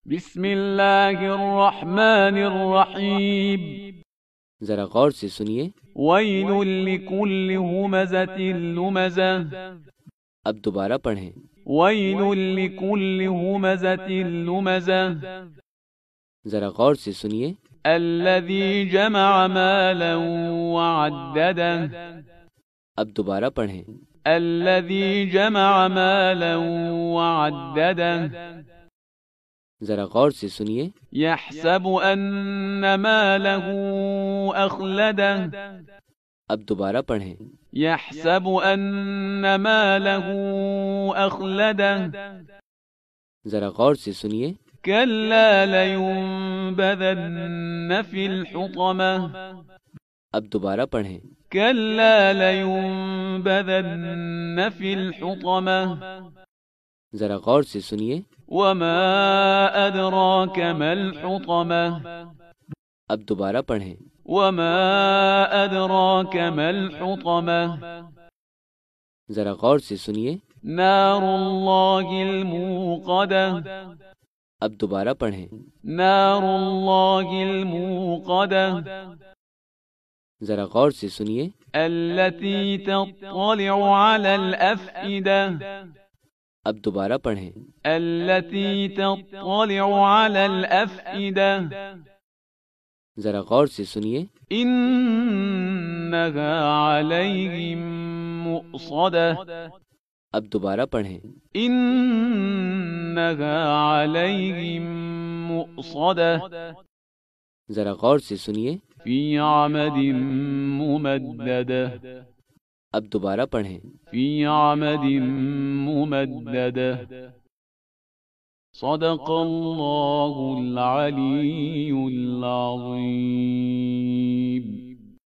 بسم اللہ الرحمن الرحیم. ذرا غور سے سنیے. ویل لکل ہمزۃ لمزہ. اب دوبارہ پڑھیں. ویل لکل ہمزۃ لمزہ. ذرا غور سے سنیے. الذی جمع مالا وعددہ. اب دوبارہ پڑھیں. الذی جمع مالا وعددہ. ذرا غور سے سنیے. یحسب ان مالہ اخلدہ. اب دوبارہ پڑھیں. یحسب ان مالہ اخلدہ. ذرا غور سے سنیے. کلا لینبذن فی الحطمہ. اب دوبارہ پڑھیں. کلا لینبذن فی الحطمہ. ذرا غور سے سنیے. وما ادراک ما الحطمہ. اب دوبارہ پڑھیں. وما ادراک ما الحطمہ. ذرا غور سے سنیے. نار اللہ الموقدہ. اب دوبارہ پڑھیں. نار اللہ الموقدہ. ذرا غور سے سنیے. التي تطلع على الافئدہ. اب دوبارہ پڑھیں. التي تطلع على الافئدہ. ذرا غور سے سنیے. انها عليهم مؤصدہ. اب دوبارہ پڑھیں. انها عليهم مؤصدہ. ذرا غور سے سنیے. في عمد ممددہ. اب دوبارہ پڑھیں. في عمد ممددہ. صدق اللہ العلی العظیم.